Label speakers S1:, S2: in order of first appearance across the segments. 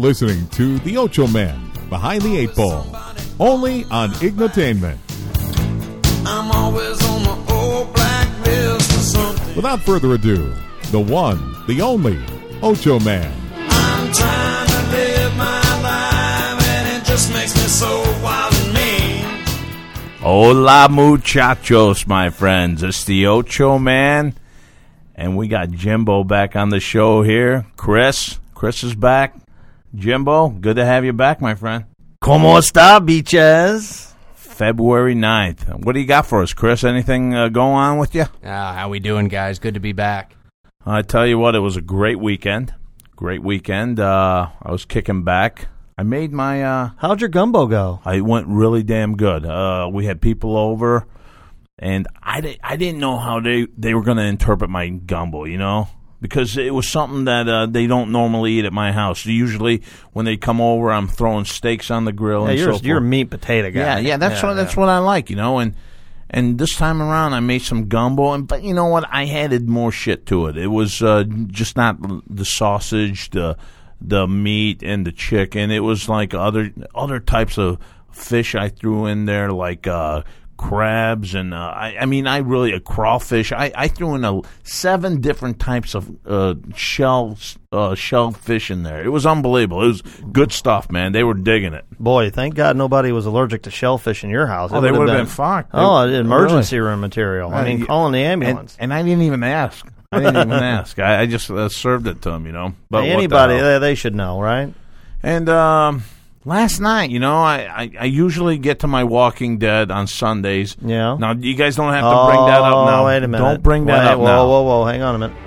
S1: listening to The Ocho Man, Behind the Eight Ball, only on Ignotainment.
S2: I'm always on my old black list or something.
S1: Without further ado, the one, the only, Ocho Man.
S2: I'm trying to live my life, and it just makes me so wild and mean.
S3: Hola, muchachos, my friends. It's the Ocho Man, and we got Jimbo back on the show here. Chris is back. Jimbo, good to have you back, my friend.
S4: ¿Cómo está, biches?
S3: February 9th. What do you got for us, Chris? Anything going on with you?
S4: How we doing, guys? Good to be back.
S3: I tell you what, it was a great weekend. I was kicking back. I made my...
S4: How'd your gumbo go?
S3: I went really damn good. We had people over, and I didn't know how they were going to interpret my gumbo, you know? Because it was something that they don't normally eat at my house. Usually, when they come over, I'm throwing steaks on the grill and so forth.
S4: You're a meat potato guy.
S3: Yeah, that's what I like, you know. And this time around, I made some gumbo, but you know what? I added more shit to it. It was just not the sausage, the meat, and the chicken. It was like other types of fish I threw in there, like crabs and a crawfish. I threw in 7 different types of shellfish in there. It was unbelievable. It was good stuff, man. They were digging it.
S4: Boy, thank God nobody was allergic to shellfish in your house.
S3: Oh, they would have been fucked.
S4: Emergency room material. Calling the ambulance.
S3: And I didn't even ask. I just served it to them, you know. But
S4: anybody, they should know, right?
S3: And last night, you know, I usually get to my Walking Dead on Sundays.
S4: Yeah.
S3: Now, you guys don't have to bring that up now.
S4: Wait a minute.
S3: Don't bring that up now.
S4: Whoa. Hang on a minute.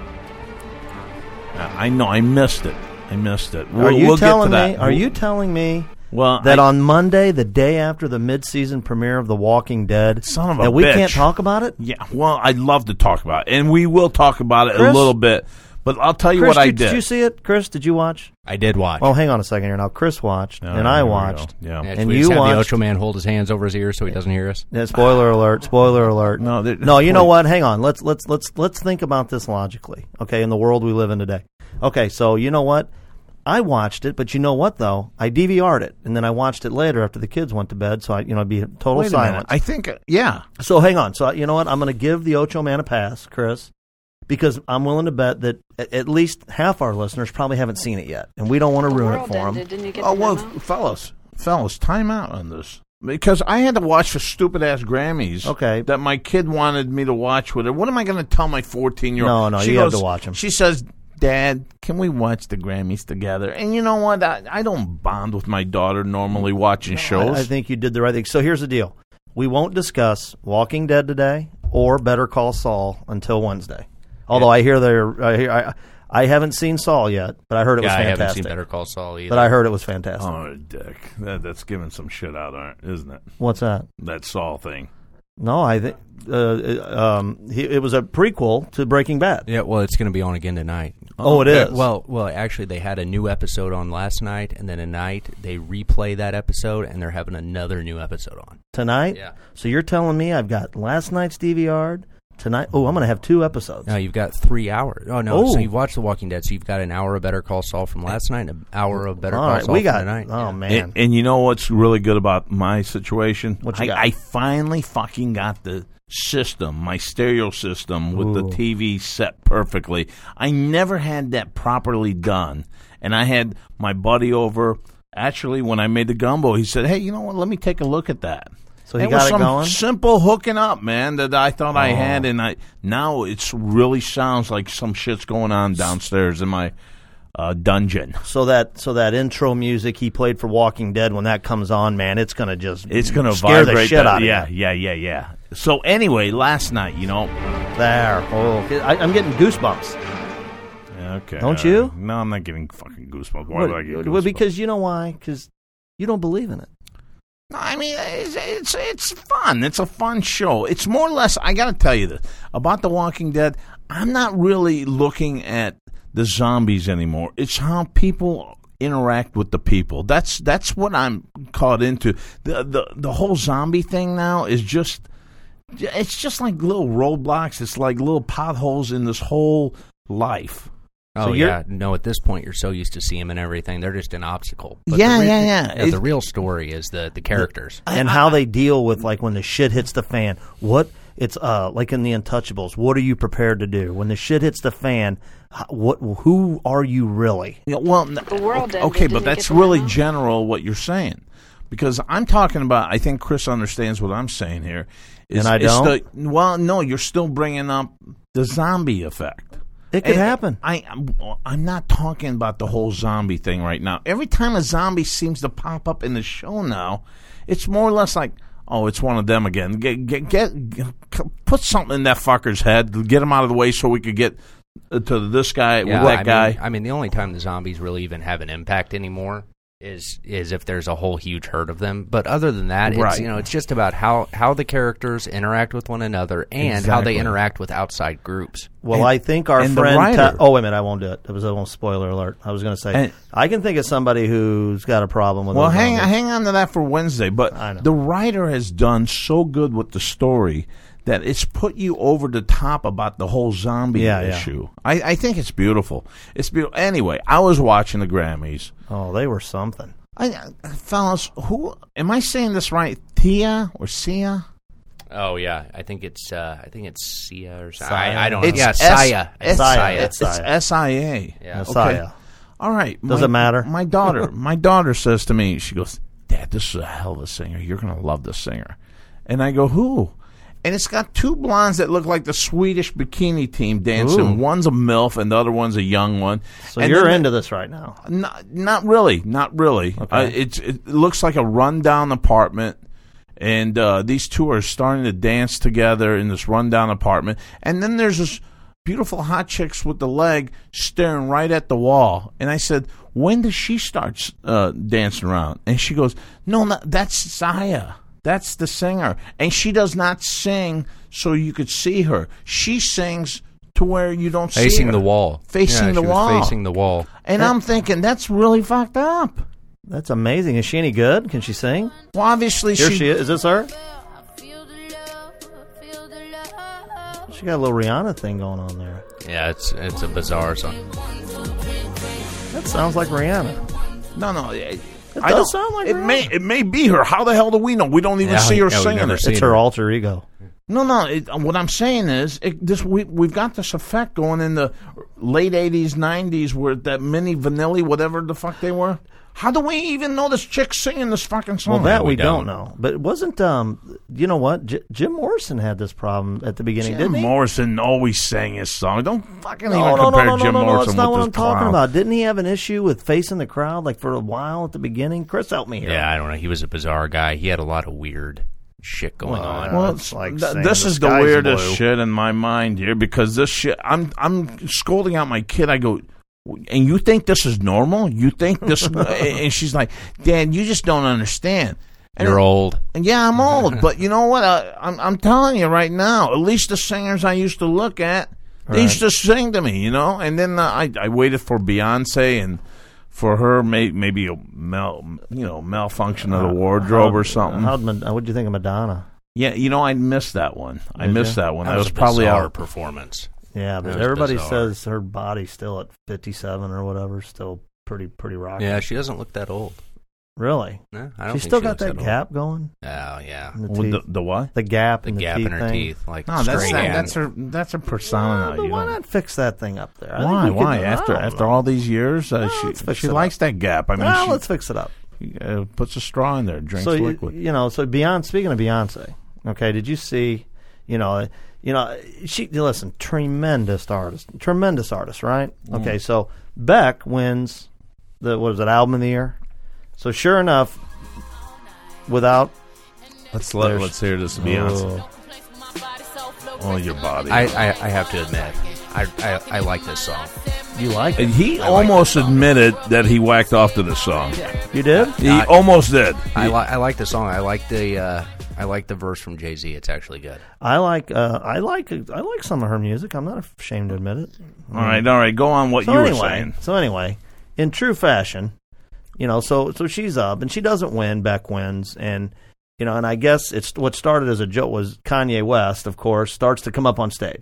S3: I know. I missed it.
S4: Are you telling me that on Monday, the day after the mid-season premiere of The Walking Dead,
S3: son of a
S4: that we
S3: bitch.
S4: can't talk about it?
S3: Yeah, well, I'd love to talk about it, and we will talk about it a little bit. But I'll tell you
S4: Chris,
S3: what I did.
S4: Did you see it? Chris, did you watch?
S5: I did watch.
S4: Oh, hang on a second here. Now, Chris watched, and I watched.
S3: Yeah.
S4: And
S5: we
S4: you
S5: just have
S4: watched.
S5: the Ocho Man hold his hands over his ears so he doesn't hear us.
S4: Yeah, spoiler alert. No, you know what? Hang on. Let's think about this logically, okay, in the world we live in today. Okay, so you know what? I watched it, but you know what, though? I DVR'd it, and then I watched it later after the kids went to bed, so it'd be total silence.
S3: I think, yeah.
S4: So hang on. So you know what? I'm going to give the Ocho Man a pass, Chris, because I'm willing to bet that at least half our listeners probably haven't seen it yet, and we don't want to ruin it for them.
S6: Didn't you get
S3: fellas, time out on this. Because I had to watch the stupid-ass Grammys that my kid wanted me to watch with her. What am I going to tell my 14-year-old?
S4: No, you have to watch them.
S3: She says, Dad, can we watch the Grammys together? And you know what? I don't bond with my daughter normally watching shows.
S4: I think you did the right thing. So here's the deal. We won't discuss Walking Dead today or Better Call Saul until Wednesday. Although I hear I haven't seen Saul yet, but I heard it was fantastic.
S5: I haven't seen Better Call Saul either.
S4: But I heard it was fantastic.
S3: Oh, Dick. That's giving some shit out, isn't it?
S4: What's that?
S3: That Saul thing.
S4: No, I think it was a prequel to Breaking Bad.
S5: Yeah, well, it's going to be on again tonight.
S4: Oh, it is?
S5: Well, actually, they had a new episode on last night, and then tonight they replay that episode, and they're having another new episode on.
S4: Tonight?
S5: Yeah.
S4: So you're telling me I've got last night's DVR'd, tonight? Oh, I'm going to have 2 episodes.
S5: No, you've got 3 hours. Oh, no, so you've watched The Walking Dead, so you've got an hour of Better Call Saul from last night and an hour of Better Call Saul from tonight.
S4: Oh, man.
S3: And you know what's really good about my situation?
S4: What you got?
S3: I finally fucking got the system, my stereo system with the TV set perfectly. I never had that properly done. And I had my buddy over. Actually, when I made the gumbo, he said, hey, you know what, let me take a look at that.
S4: So he got it going?
S3: Simple hooking up, man, that I thought I had, and now it really sounds like some shit's going on downstairs in my dungeon.
S4: So that intro music he played for Walking Dead, when that comes on, man, it's gonna scare the shit out of you.
S3: Yeah. So anyway, last night, you know,
S4: I'm getting goosebumps.
S3: Okay,
S4: don't you?
S3: No, I'm not getting fucking goosebumps. Why do I get goosebumps?
S4: Well, because you know why? Because you don't believe in it.
S3: I mean, it's fun. It's a fun show. It's more or less, I got to tell you this, about The Walking Dead, I'm not really looking at the zombies anymore. It's how people interact with the people. That's what I'm caught into. The whole zombie thing now is it's just like little roadblocks. It's like little potholes in this whole life.
S5: Oh, yeah. No, at this point, you're so used to seeing them and everything. They're just an obstacle. But
S3: Yeah.
S5: The real story is the characters.
S4: And how they deal with, like, when the shit hits the fan. It's like in The Untouchables. What are you prepared to do? When the shit hits the fan, who are you really?
S3: Yeah, well, okay, but that's really general what you're saying. Because I'm talking about, I think Chris understands what I'm saying here.
S4: And I don't?
S3: No, you're still bringing up the zombie effect.
S4: It could happen.
S3: I'm not talking about the whole zombie thing right now. Every time a zombie seems to pop up in the show now, it's more or less like, oh, it's one of them again. Put something in that fucker's head. Get him out of the way so we could get to this guy with that guy.
S5: I mean, the only time the zombies really even have an impact anymore is if there's a whole huge herd of them. But other than that, it's just about how the characters interact with one another and how they interact with outside groups.
S4: Well, I think our friend... wait a minute, I won't do it. It was a spoiler alert. I was going to say, I can think of somebody who's got a problem with...
S3: Well, hang on to that for Wednesday. But the writer has done so good with the story that it's put you over the top about the whole zombie issue. I think it's beautiful. It's beautiful. Anyway, I was watching the Grammys.
S4: Oh, they were something.
S3: Fellas, who... Am I saying this right? Tia or Sia?
S5: Oh yeah, I think it's Sia or something.
S3: Saya.
S5: I don't know.
S3: It's
S5: Sia.
S3: It's
S4: Saya.
S3: It's S-I-A.
S5: Yeah.
S3: Okay.
S4: Saya.
S3: All right.
S4: Does it matter?
S3: My daughter says to me, she goes, Dad, this is a hell of a singer. You're going to love this singer. And I go, who? And it's got two blondes that look like the Swedish bikini team dancing.
S4: Ooh.
S3: One's a MILF and the other one's a young one.
S4: So you're into this right now?
S3: Not really.
S4: Okay.
S3: It looks like a rundown apartment. And these two are starting to dance together in this rundown apartment. And then there's this beautiful hot chicks with the leg staring right at the wall. And I said, when does she start dancing around? And she goes, no, that's Saya. That's the singer. And she does not sing so you could see her. She sings to where you don't see her.
S5: Facing the wall.
S3: Facing the wall.
S5: Facing the wall.
S3: And I'm thinking, that's really fucked up.
S4: That's amazing. Is she any good? Can she sing?
S3: Well, obviously
S4: Here she is. Is this her? She got a little Rihanna thing going on there.
S5: Yeah, it's a bizarre song.
S4: That sounds like Rihanna.
S3: No.
S4: It does sound like Rihanna.
S3: It may be her. How the hell do we know? We don't even see her singing it.
S4: It's her alter ego.
S3: No. What I'm saying is, we've got this effect going in the late 80s, 90s, where that mini Vanilli, whatever the fuck they were. How do we even know this chick singing this fucking song?
S4: Well, that we don't know. But it wasn't, you know what? Jim Morrison had this problem at the beginning, didn't he?
S3: Jim Morrison always sang his song. Don't fucking even compare Jim Morrison with this clown.
S4: That's not what I'm talking about. Didn't he have an issue with facing the crowd, like for a while at the beginning? Chris, help me here.
S5: Yeah, I don't know. He was a bizarre guy. He had a lot of weird shit going on.
S3: Well, it's like this is the weirdest shit in my mind here, because this shit, I'm scolding out my kid. I go, and you think this is normal? You think this? And she's like, Dad, you just don't understand. And
S5: you're old.
S3: And yeah, I'm old. But you know what? I'm telling you right now, at least the singers I used to look at, they used to sing to me, you know? And then I waited for Beyonce, and for her, maybe a malfunction of the wardrobe or something.
S4: What did you think of Madonna?
S3: Yeah, I missed that one. I missed that one.
S5: That was probably our performance.
S4: Yeah, but everybody says her body's still at 57 or whatever, still pretty rocky.
S5: Yeah, she doesn't look that old.
S4: Really?
S5: No, I don't.
S4: She's still got that gap going.
S5: Oh yeah.
S3: The what?
S4: The gap.
S5: The
S4: in
S5: gap in her teeth. Like
S3: no, that's her persona.
S4: But why not fix that thing up there?
S3: Why? After all these years, she likes that gap. I mean,
S4: let's fix it up.
S3: Puts a straw in there, drinks liquid.
S4: So Beyonce. Speaking of Beyonce, okay, did you see? She listen, tremendous artist, right? Okay, so Beck wins the album of the year. So sure enough, without
S3: let's hear this Beyonce. Oh, your body.
S5: I have to admit, I like this song.
S4: You like it?
S3: And he almost admitted that he whacked off to the song.
S4: Yeah. You did?
S3: He almost did.
S5: I like the song. I like the verse from Jay-Z. It's actually good.
S4: I like some of her music. I'm not ashamed to admit it.
S3: All right. Go on what you were saying.
S4: So anyway, in true fashion, so she's up and she doesn't win. Beck wins, and and I guess it's what started as a joke was Kanye West, of course, starts to come up on stage.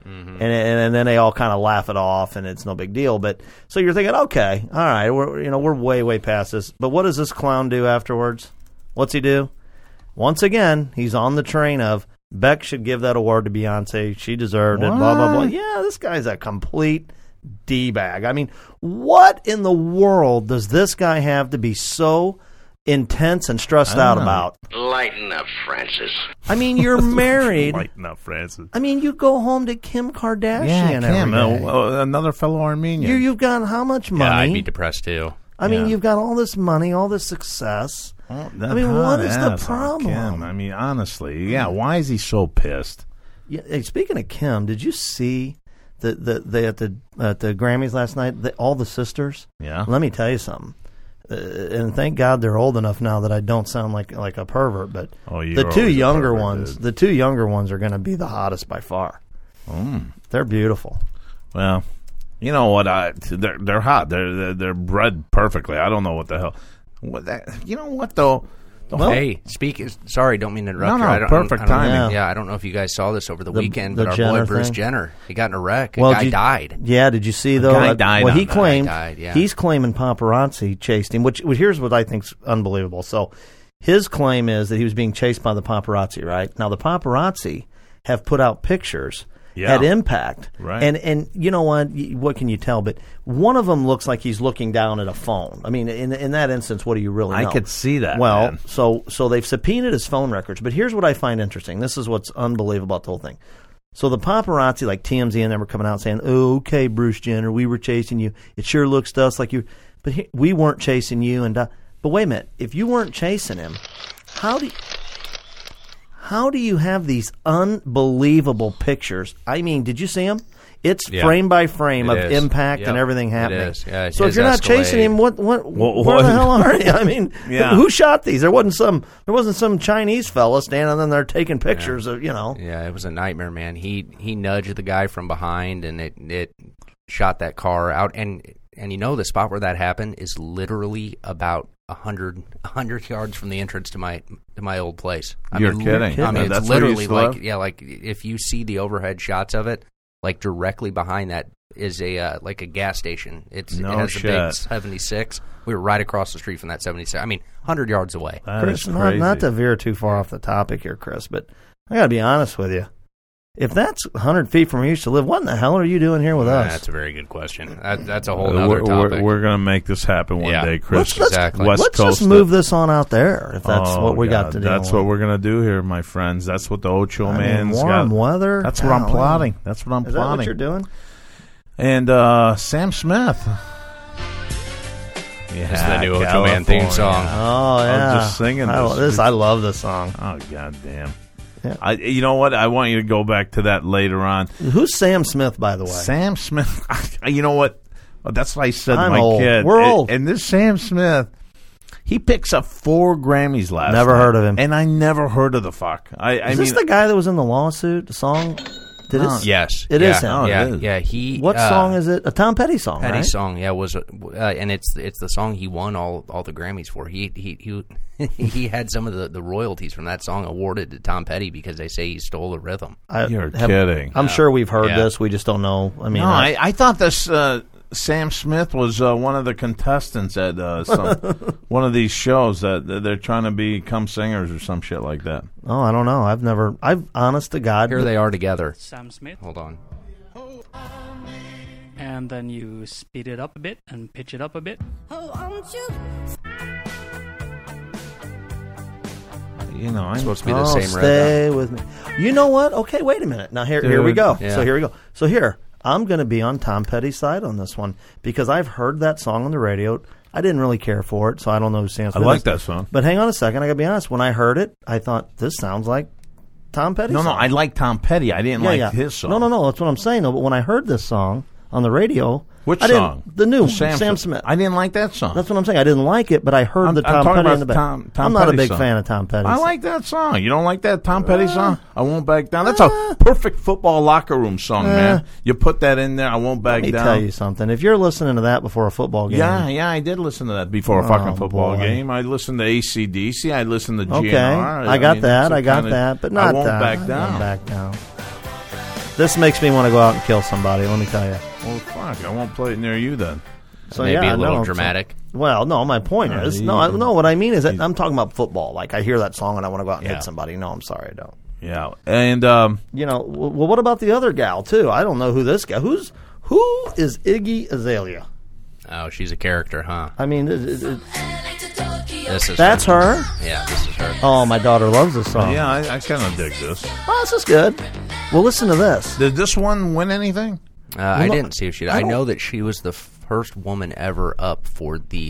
S4: and then they all kind of laugh it off, and it's no big deal. But so you're thinking, okay, all right, we're way past this. But what does this clown do afterwards? What's he do? Once again, he's on the train of Beck should give that award to Beyonce. She deserved it. Blah blah blah. Yeah, this guy's a complete D-bag. I mean, what in the world does this guy have to be so intense and stressed out about?
S6: Lighten up, Francis.
S4: I mean, you're married.
S3: Lighten up, Francis.
S4: I mean, you go home to Kim Kardashian.
S3: Yeah, Kim,
S4: every day.
S3: Another fellow Armenian.
S4: You've got how much money?
S5: Yeah, I'd be depressed too.
S4: I mean, you've got all this money, all this success.
S3: Oh,
S4: I mean, what is the problem?
S3: Kim. I mean, honestly, why is he so pissed?
S4: Yeah, hey, speaking of Kim, did you see at the Grammys last night? All the sisters.
S3: Yeah.
S4: Let me tell you something. And thank God they're old enough now that I don't sound like a pervert. But the two younger ones are going to be the hottest by far. They're beautiful.
S3: Well, you know what? They're hot. They're bred perfectly. I don't know what the hell. You know what though?
S5: Well, hey, sorry, don't mean to interrupt you.
S3: Perfect timing.
S5: Yeah, I don't know if you guys saw this over the weekend, but our
S4: Jenner
S5: boy Bruce
S4: thing?
S5: Jenner, he got in a wreck. A guy died.
S4: Yeah, did you see though?
S3: Guy died.
S4: Well, he claimed
S5: he's
S4: claiming paparazzi chased him. Which here's what I think's unbelievable. So his claim is that he was being chased by the paparazzi. Right now, the paparazzi have put out pictures. At Impact.
S3: Right.
S4: And you know what can you tell? But one of them looks like he's looking down at a phone. I mean, in that instance, what do you really know?
S3: I could see that.
S4: Well,
S3: man.
S4: so they've subpoenaed his phone records. But here's what I find interesting. This is what's unbelievable about the whole thing. So the paparazzi, like TMZ and them, were coming out saying, "Oh, okay, Bruce Jenner, we were chasing you. It sure looks to us like you, but we weren't chasing you." And but wait a minute, if you weren't chasing him, how do you have these unbelievable picture? I mean, did you see them? It's frame by frame of Impact and everything happening.
S5: It is. Yeah,
S4: so if you're not chasing him, where the hell are you? I mean, who shot these? There wasn't some Chinese fella standing there taking pictures of,
S5: Yeah, it was a nightmare, man. He nudged the guy from behind, and it shot that car out. And the spot where that happened is literally about 100 yards from the entrance to my old place.
S3: You're kidding.
S5: I mean,
S3: That's
S5: it's literally
S3: where you
S5: like if you see the overhead shots of it, like directly behind that is a gas station. It has a big 76. We were right across the street from that 76. I mean, 100 yards away.
S4: Chris, not to veer too far off the topic here, Chris, but I got to be honest with you. If that's 100 feet from where you used to live, what in the hell are you doing here with us?
S5: That's a very good question. That's a whole other topic.
S3: We're going to make this happen one day, Chris.
S4: Let's just move this on out there if that's what we got to do.
S3: That's what we're going to do here, my friends. That's what the Ocho Man's
S4: warm weather.
S3: That's what I'm plotting. That's what I'm plotting.
S4: Is that what you're doing?
S3: And Sam Smith.
S5: Yeah, it's the new Ocho Man theme song.
S4: Oh, yeah.
S3: I'm just singing this.
S4: I love this song.
S3: Oh, goddamn.
S4: Yeah.
S3: You know what? I want you to go back to that later on.
S4: Who's Sam Smith, by the way?
S3: Sam Smith. You know what? That's what I said to my
S4: old.
S3: kid.
S4: We're old.
S3: And this Sam Smith, he picks up 4 Grammys last
S4: Never
S3: night,
S4: heard of him.
S3: And I never heard of the fuck.
S4: Is this the guy that was in the lawsuit, the song?
S5: Yes.
S4: It is him.
S3: Oh,
S5: yeah,
S3: it is.
S5: yeah.
S4: What song is it? A Tom Petty song,
S5: Petty
S4: right?
S5: song, yeah. And it's the song he won all the Grammys for. He had some of the royalties from that song awarded to Tom Petty because they say he stole the rhythm.
S3: You're kidding.
S4: I'm sure we've heard this. We just don't know. I mean,
S3: I thought this Sam Smith was one of the contestants at one of these shows that they're trying to become singers or some shit like that.
S4: Oh, I don't know. I've honest to God.
S5: Here they are together.
S7: Sam Smith.
S5: Hold on.
S7: And then you speed it up a bit and pitch it up a bit.
S3: I'm
S5: supposed to be the same
S4: stay with me. You know what? Okay, wait a minute. Now here we go.
S5: Yeah.
S4: So here we go. So here, I'm going to be on Tom Petty's side on this one because I've heard that song on the radio. I didn't really care for it, so I don't know who Sam Smith is.
S3: I like that song.
S4: But hang on a second. I got to be honest. When I heard it, I thought, this sounds like Tom Petty's song.
S3: No, I like Tom Petty. I didn't like his song.
S4: No. That's what I'm saying. No, but when I heard this song on the radio...
S3: Which song?
S4: The new Sam Smith.
S3: I didn't like that song.
S4: That's what I'm saying. I didn't like it, but I heard the Tom Petty in the back. I'm not a big fan of Tom Petty.
S3: I like that song. You don't like that Tom Petty song? I Won't Back Down. That's a perfect football locker room song, man. You put that in there, I Won't Back Down.
S4: Let me tell you something. If you're listening to that before a football game.
S3: Yeah, I did listen to that before a fucking football game. I listened to AC/DC. I listened to GNR.
S4: Okay, I got that. But not
S3: I Won't Back Down.
S4: Back Down. This makes me want to go out and kill somebody. Let me tell you.
S3: Well, fuck, I won't play it near you then.
S5: So maybe a little dramatic.
S4: Well, no, my point is, what I mean is that I'm talking about football. Like, I hear that song and I want to go out and hit somebody. No, I'm sorry, I don't.
S3: Yeah, and
S4: well, what about the other gal too? I don't know who this guy. Who is Iggy Azalea?
S5: Oh, she's a character, huh?
S4: I mean,
S5: that's
S4: her.
S5: Yeah, this is her.
S4: Oh, my daughter loves this song.
S3: Yeah, I kind of dig this.
S4: Oh, this is good. Well, listen to this.
S3: Did this one win anything?
S5: I didn't see if she did. I know that she was the first woman ever up for the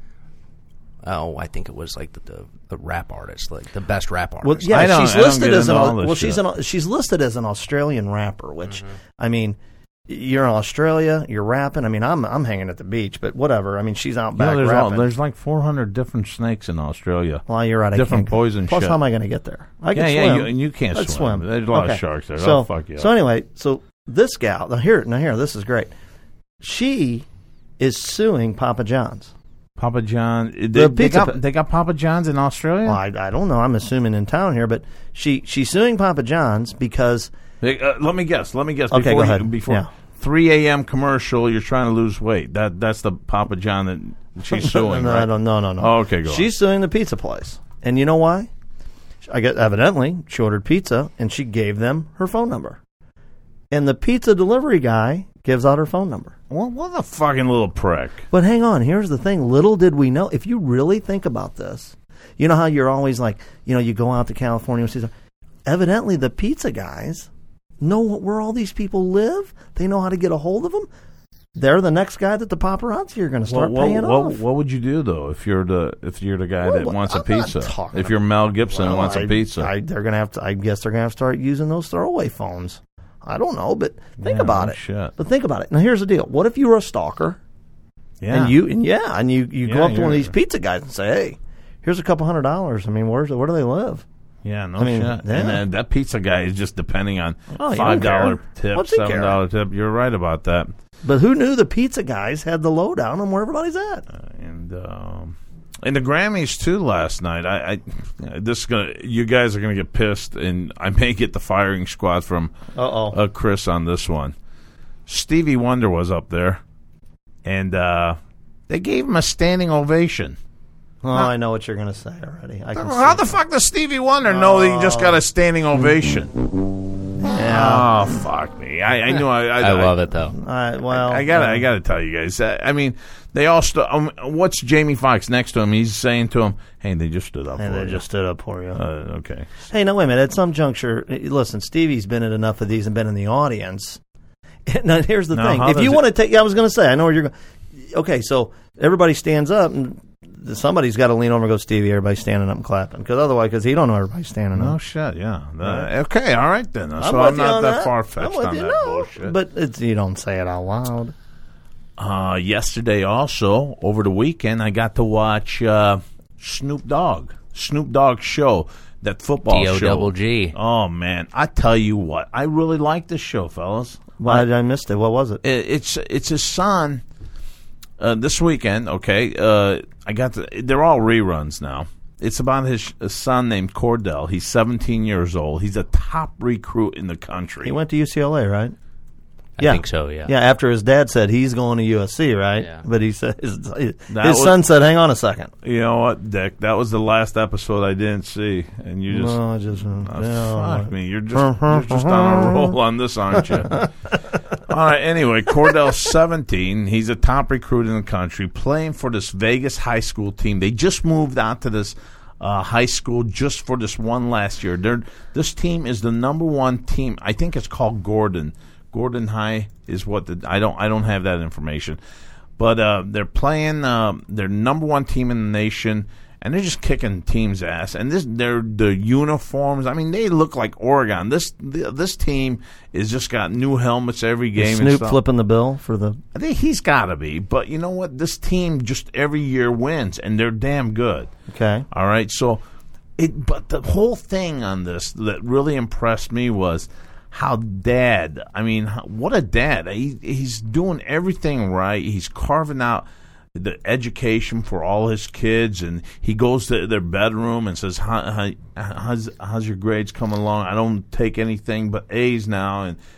S5: I think it was like the rap artist, like the best rap artist.
S4: Well, yeah, she's listed as she's listed as an Australian rapper, which I mean, you're in Australia, you're rapping. I mean, I'm hanging at the beach, but whatever. I mean, she's out back rapping.
S3: There's like 400 different snakes in Australia.
S4: Well, you're right.
S3: Different poison.
S4: Plus,
S3: shit.
S4: how am I going to get there? I can swim.
S3: You can't
S4: swim.
S3: There's a lot of sharks there.
S4: So,
S3: fuck you.
S4: So anyway, this gal here, this is great. She is suing Papa John's.
S3: Papa John, they got Papa John's in Australia?
S4: Well, I don't know. I'm assuming in town here, but she's suing Papa John's because.
S3: Let me guess.
S4: Okay, go ahead.
S3: Before 3 a.m. commercial, you're trying to lose weight. That's the Papa John that she's suing.
S4: No,
S3: right?
S4: No.
S3: Oh, okay, go on.
S4: She's suing the pizza place, and you know why? I guess evidently she ordered pizza and she gave them her phone number, and the pizza delivery guy gives out her phone number.
S3: What a fucking little prick.
S4: But hang on, here's the thing. Little did we know, if you really think about this, you know how you're always like, you go out to California and see some, evidently the pizza guys know where all these people live. They know how to get a hold of them. They're the next guy that the paparazzi are going to start paying off.
S3: What would you do though if you're the guy that wants a pizza? If you're Mel Gibson and wants a pizza,
S4: they're going to have to. I guess they're going to have to start using those throwaway phones. I don't know, but think about it.
S3: Shit.
S4: But think about it. Now, here's the deal. What if you were a stalker?
S3: Yeah.
S4: And you go up to one of these pizza guys and say, "Hey, here's a couple $100. I mean, where do they live?"
S3: Yeah, no
S4: shit.
S3: Yeah. And that pizza guy is just depending on
S4: $5
S3: tip, $7 tip. You're right about that.
S4: But who knew the pizza guys had the lowdown on where everybody's at?
S3: And the Grammys too last night. You guys are gonna get pissed, and I may get the firing squad from Chris on this one. Stevie Wonder was up there, and they gave him a standing ovation.
S4: Oh, I know what you're gonna say already.
S3: How the fuck does Stevie Wonder know that he just got a standing ovation?
S4: Yeah.
S3: Oh, fuck me! I knew.
S5: I love it though.
S3: I gotta tell you guys. I mean, they all what's Jamie Foxx next to him? He's saying to him, "Hey, they just stood up.
S4: For you."
S3: Okay.
S4: Hey, no, wait a minute. At some juncture, listen. Stevie's been in enough of these and been in the audience. Now, here's the thing. If you want to take, I was going to say, I know where you're going. Okay, so everybody stands up and. Somebody's got to lean over and go, Stevie, everybody's standing up and clapping. Because he don't know everybody's standing up.
S3: No shit, yeah. Okay, all right then. So I'm not that far-fetched on that bullshit.
S4: But you don't say it out loud.
S3: Yesterday also, over the weekend, I got to watch Snoop Dogg's show, that football show.
S5: D-O-double-G.
S3: Oh, man. I tell you what, I really like this show, fellas.
S4: Why did I miss it? What was it?
S3: It's his son. This weekend, okay, they're all reruns now. It's about his son named Cordell. He's 17 years old. He's a top recruit in the country.
S4: He went to UCLA, right?
S5: I think so, yeah.
S4: Yeah, after his dad said he's going to USC, right?
S5: Yeah.
S4: But he said his son said, hang on a second.
S3: You know what, Dick? That was the last episode I didn't see. And you just... fuck me. You're just on a roll on this, aren't you? All right, anyway, Cordell's 17. He's a top recruit in the country, playing for this Vegas high school team. They just moved out to this high school just for this one last year. This team is the number one team. I think it's called Gordon. Gordon High is what I don't have that information, but they're playing their number one team in the nation, and they're just kicking teams' ass. And the uniforms. I mean, they look like Oregon. This team is just got new helmets every game.
S4: Is Snoop flipping the bill for the?
S3: I think he's got to be. But you know what? This team just every year wins, and they're damn good.
S4: Okay.
S3: All right. So, but the whole thing on this that really impressed me was. How dad, I mean, what a dad. He's doing everything right. He's carving out the education for all his kids, and he goes to their bedroom and says, how's your grades coming along? I don't take anything but A's now,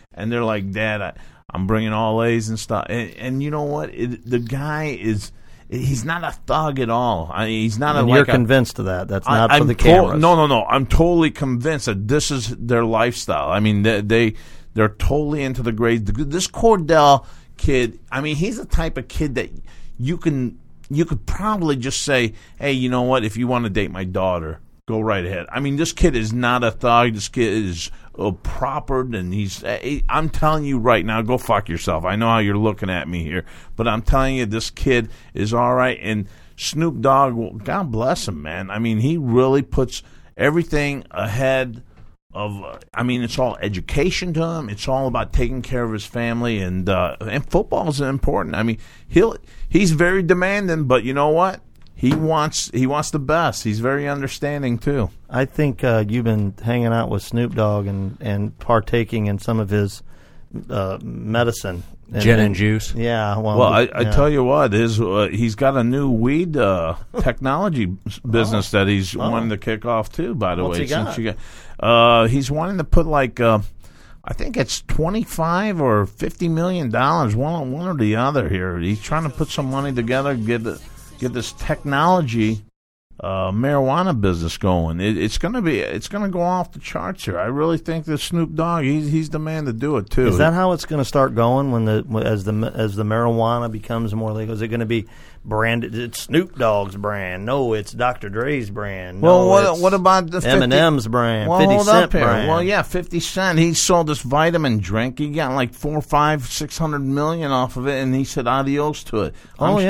S3: and they're like, Dad, I'm bringing all A's and stuff. And you know what? The guy he's not a thug at all. He's not
S4: and you're convinced of that. That's not for the cameras.
S3: No. I'm totally convinced that this is their lifestyle. I mean, they're totally into the grades. This Cordell kid, I mean, he's the type of kid that you could probably just say, hey, you know what? If you want to date my daughter, go right ahead. I mean, this kid is not a thug. This kid is proper, and I'm telling you right now, go fuck yourself. I know how you're looking at me here, but I'm telling you, this kid is all right. And Snoop Dogg, well, God bless him, man. I mean, he really puts everything ahead of, I mean, it's all education to him. It's all about taking care of his family, and football is important. I mean, he's very demanding, but you know what? He wants the best. He's very understanding too.
S4: I think you've been hanging out with Snoop Dogg and partaking in some of his medicine,
S5: gin and juice.
S4: Yeah.
S3: Well, I tell you what, he's got a new weed technology business that he's wanting to kick off too. By the way, he's wanting to put like I think it's $25 or $50 million, one or the other. Here, he's trying to put some money together, get this technology marijuana business going. It's going to go off the charts here. I really think that Snoop Dogg, he's the man to do it too.
S4: Is that how it's going to start going as the marijuana becomes more legal? Is it going to be branded? It's Snoop Dogg's brand. No, it's Dr. Dre's brand. No,
S3: what about the
S4: Eminem's brand?
S3: Well,
S4: 50
S3: hold
S4: Cent
S3: up here.
S4: brand.
S3: Well, yeah, 50 Cent. He sold this vitamin drink. He got like 400, 500, 600 million off of it, and he said adios to it.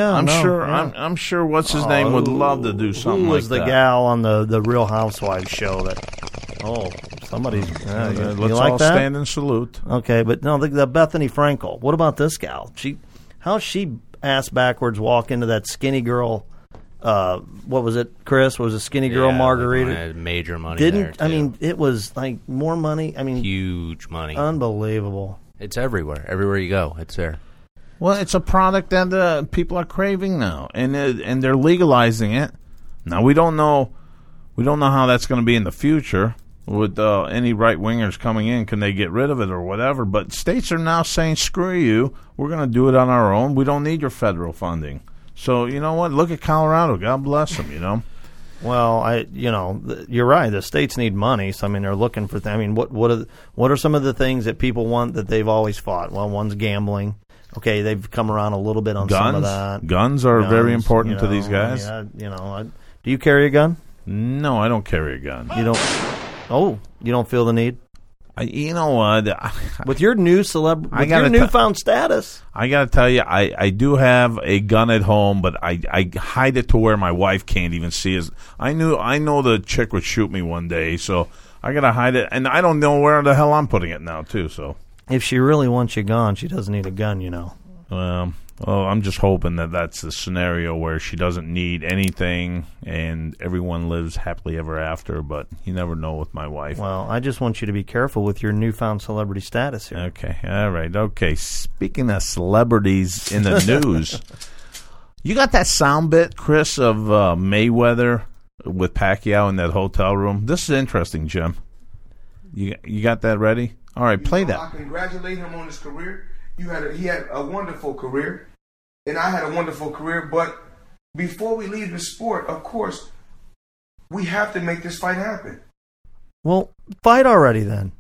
S3: I'm sure. What's his name would love to do something like that.
S4: Who was the gal on the Real Housewives show that? Oh, somebody's.
S3: Let's
S4: you like
S3: all
S4: that?
S3: stand and salute.
S4: Okay, but no, the Bethany Frankel. What about this gal? How's she ass backwards walk into that skinny girl? What was it, Chris? Was a skinny girl margarita?
S5: Major money. There too.
S4: I mean, it was like more money. I mean,
S5: huge money.
S4: Unbelievable.
S5: It's everywhere. Everywhere you go, it's there.
S3: Well, it's a product that people are craving now, and they're legalizing it. Now we don't know how that's going to be in the future with any right wingers coming in. Can they get rid of it or whatever? But states are now saying, "Screw you! We're going to do it on our own. We don't need your federal funding." So you know what? Look at Colorado. God bless them. You know.
S4: Well, you're right. The states need money, so I mean, they're looking for. I mean, what are some of the things that people want that they've always fought? Well, one's gambling. Okay, they've come around a little bit on some of that.
S3: Guns are very important to these guys.
S4: Yeah, do you carry a gun?
S3: No, I don't carry a gun.
S4: You don't. Oh, you don't feel the need?
S3: You know what?
S4: With your new your newfound status,
S3: I got to tell you, I do have a gun at home, but I hide it to where my wife can't even see it. I know the chick would shoot me one day, so I got to hide it, and I don't know where the hell I'm putting it now, too. So
S4: if she really wants you gone, she doesn't need a gun, you know.
S3: Well, I'm just hoping that that's the scenario where she doesn't need anything and everyone lives happily ever after, but you never know with my wife.
S4: Well, I just want you to be careful with your newfound celebrity status here.
S3: Okay, all right, okay. Speaking of celebrities in the news, you got that sound bit, Chris, of Mayweather with Pacquiao in that hotel room? This is interesting, Jim. You got that ready? All right, play that.
S8: I congratulate him on his career. He had a wonderful career, and I had a wonderful career. But before we leave the sport, of course, we have to make this fight happen.
S4: Well, fight already then.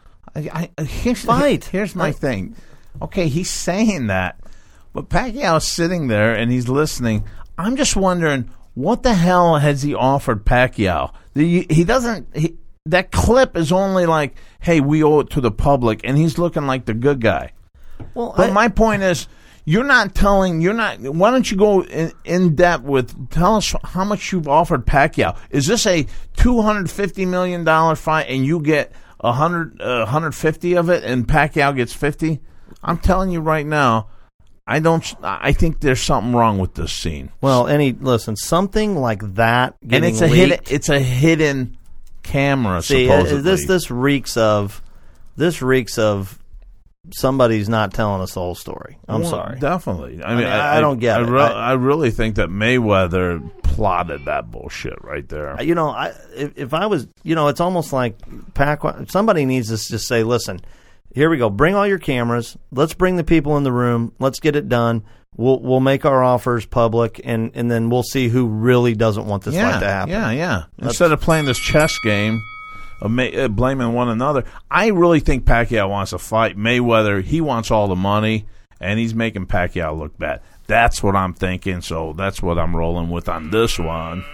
S3: Fight. Here's my thing. Okay, he's saying that, but Pacquiao's sitting there and he's listening. I'm just wondering, what the hell has he offered Pacquiao? He doesn't. That clip is only like, hey, we owe it to the public, and he's looking like the good guy. Well, but my point is, why don't you go in depth with, tell us how much you've offered Pacquiao. Is this a $250 million fight and you get 150 of it and Pacquiao gets 50? I'm telling you right now, I think there's something wrong with this scene.
S4: Well, something like that getting
S3: and it's a hidden camera.
S4: See,
S3: supposedly.
S4: This reeks of somebody's not telling us the whole story. I'm sorry.
S3: Definitely.
S4: I don't get it.
S3: I really think that Mayweather plotted that bullshit right there.
S4: If I was, it's almost like somebody needs to just say, listen, Here we go. Bring all your cameras. Let's bring the people in the room. Let's get it done. We'll make our offers public, and then we'll see who really doesn't want this fight to happen.
S3: Yeah. Instead of playing this chess game of blaming one another, I really think Pacquiao wants to fight Mayweather. He wants all the money, and he's making Pacquiao look bad. That's what I'm thinking, so that's what I'm rolling with on this one.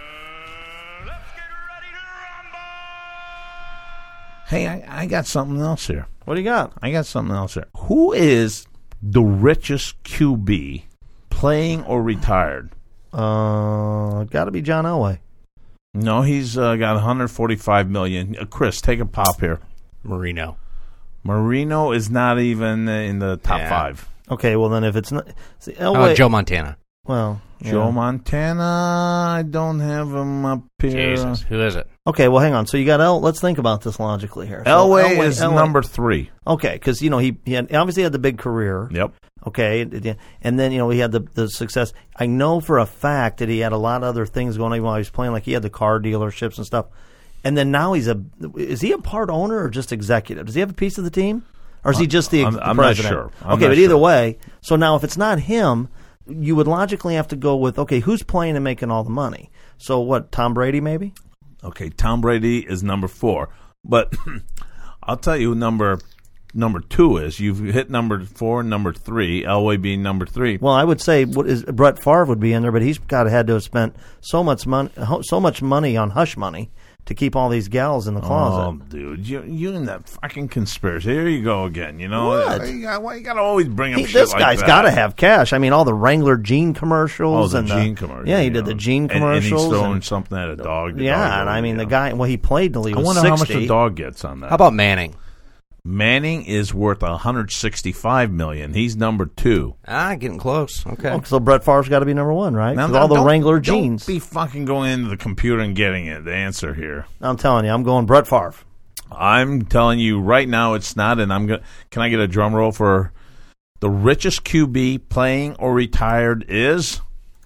S3: Hey, I got something else here.
S4: What do you got?
S3: I got something else here. Who is the richest QB, playing or retired?
S4: Got to be John Elway.
S3: No, he's got $145 million. Chris, take a pop here.
S5: Marino
S3: is not even in the top 5.
S4: Okay, well then if it's not, see, Elway,
S5: Joe Montana.
S4: Well,
S3: Joe Montana, I don't have him up here.
S5: Jesus, who is it?
S4: Okay, well, hang on. So you got let's think about this logically here. So
S3: Elway is number 3.
S4: Okay, because he obviously had the big career.
S3: Yep.
S4: Okay, and then he had the success. I know for a fact that he had a lot of other things going on while he was playing. Like he had the car dealerships and stuff. And then now is he a part owner or just executive? Does he have a piece of the team, or is he just the
S3: I'm
S4: president?
S3: not sure.
S4: Okay, but either way, so now if it's not him, you would logically have to go with, okay, who's playing and making all the money? So what, Tom Brady maybe?
S3: Okay, Tom Brady is number 4. But I'll tell you who number 2 is. You've hit number 4 and number 3, Elway being number 3.
S4: Well, I would say Brett Favre would be in there, but he's had to have spent so much money on hush money to keep all these gals in the closet.
S3: Oh, dude, you and that fucking conspiracy. Here you go again. You know
S4: what?
S3: You got to always bring up shit
S4: this
S3: like
S4: guy's
S3: that.
S4: got to have cash. I mean, all the Wrangler jean commercials.
S3: Oh, the jean commercials.
S4: Yeah, he did the jean commercials.
S3: And he's throwing something at a dog.
S4: And I mean, the guy, he played till he was 60.
S3: I wonder how much the dog gets on that.
S5: How about Manning?
S3: Manning is worth $165 million. He's number 2.
S5: Getting close. Okay.
S4: So Brett Favre's got to be number 1, right?
S3: Now,
S4: all the Wrangler jeans.
S3: Don't be fucking going into the computer and getting the answer here.
S4: I'm telling you, I'm going Brett Favre.
S3: I'm telling you right now, it's not. And can I get a drum roll for the richest QB, playing or retired is?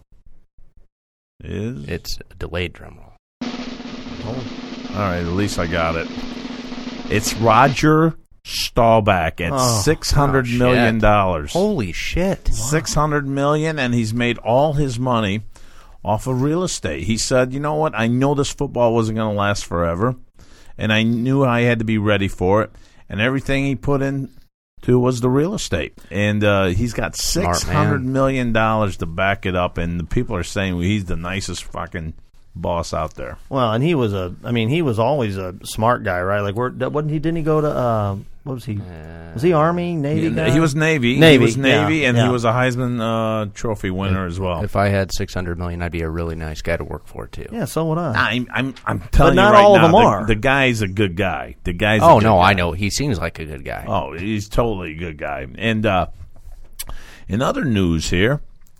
S5: It's a delayed drum roll.
S3: Oh. All right, at least I got it. It's Roger Staubach at $600 million.
S5: Holy shit.
S3: $600 million, and he's made all his money off of real estate. He said, you know what, I know this football wasn't going to last forever, and I knew I had to be ready for it, and everything he put into was the real estate. And he's got $600 million to back it up, and the people are saying he's the nicest fucking boss out there.
S4: Well, and he was always a smart guy, right? Like, didn't he go to, what was he? Was he Army, Navy guy?
S3: He was Navy. He was Navy, and he was a Heisman Trophy winner as well.
S5: If I had $600 million, I'd be a really nice guy to work for, too.
S4: Yeah, so would I.
S3: I'm telling
S4: but
S3: you right now.
S4: Not all of them are.
S3: The guy's a good guy. The guy's
S5: a good guy. I know. He seems like a good guy.
S3: Oh, he's totally a good guy. And in other news here,